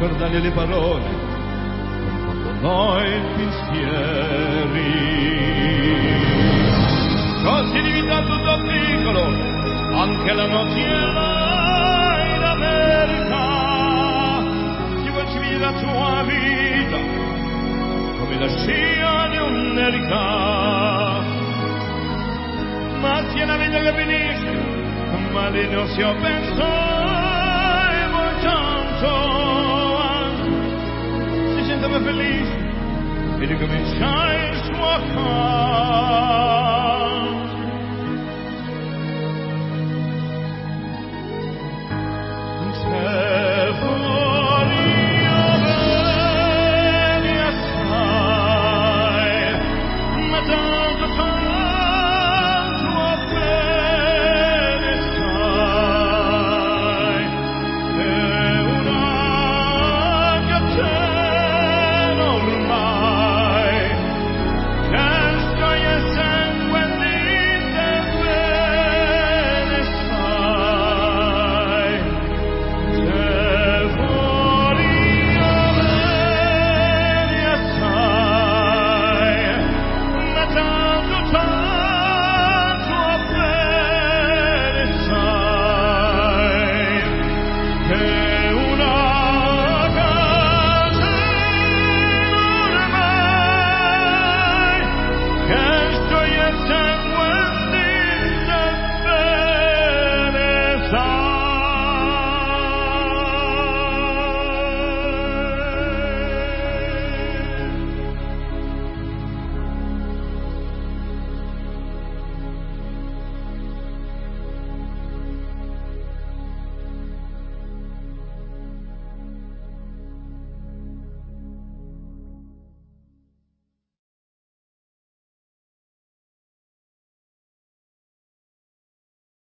guardargli le parole, confondono i pensieri. Così diventa tutto piccolo, anche la notte in America. Ti vuoi vivere la tua vita come la scia di un'erica, ma se la vita che finisce, ma di non si pensa e vuoi tanto, si sente felice e ricomincia il suo cuore.